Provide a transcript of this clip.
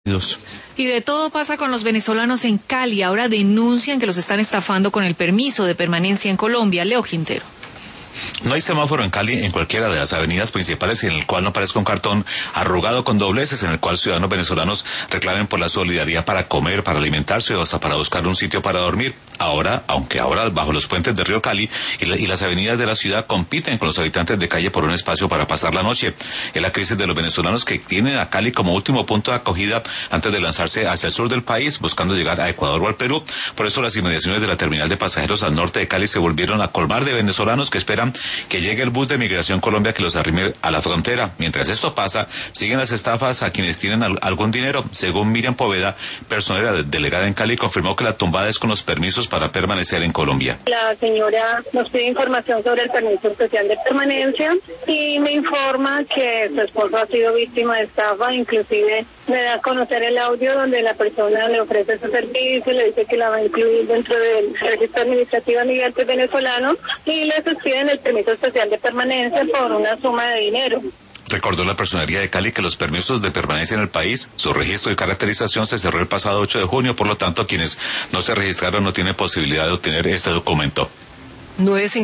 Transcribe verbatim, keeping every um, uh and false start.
Y de todo pasa con los venezolanos en Cali. Ahora denuncian que los están estafando con el permiso de permanencia en Colombia. Leo Quintero. No hay semáforo en Cali en cualquiera de las avenidas principales en el cual no aparezca un cartón arrugado con dobleces en el cual ciudadanos venezolanos reclamen por la solidaridad para comer, para alimentarse o hasta para buscar un sitio para dormir. Ahora, aunque ahora bajo los puentes de Río Cali y, la, y las avenidas de la ciudad compiten con los habitantes de calle por un espacio para pasar la noche. Es la crisis de los venezolanos que tienen a Cali como último punto de acogida antes de lanzarse hacia el sur del país buscando llegar a Ecuador o al Perú. Por eso las inmediaciones de la terminal de pasajeros al norte de Cali se volvieron a colmar de venezolanos que esperan que llegue el bus de Migración Colombia que los arrime a la frontera. Mientras esto pasa, siguen las estafas a quienes tienen al, algún dinero. Según Miriam Poveda, personera de, delegada en Cali, confirmó que la tumbada es con los permisos para permanecer en Colombia. La señora nos pide información sobre el permiso especial de permanencia y me informa que su esposo ha sido víctima de estafa, inclusive me da a conocer el audio donde la persona le ofrece ese servicio, le dice que la va a incluir dentro del registro administrativo de migrantes venezolanos y le piden el permiso especial de permanencia por una suma de dinero. Recordó la personería de Cali que los permisos de permanencia en el país, su registro y caracterización se cerró el pasado ocho de junio, por lo tanto quienes no se registraron no tienen posibilidad de obtener este documento. nueve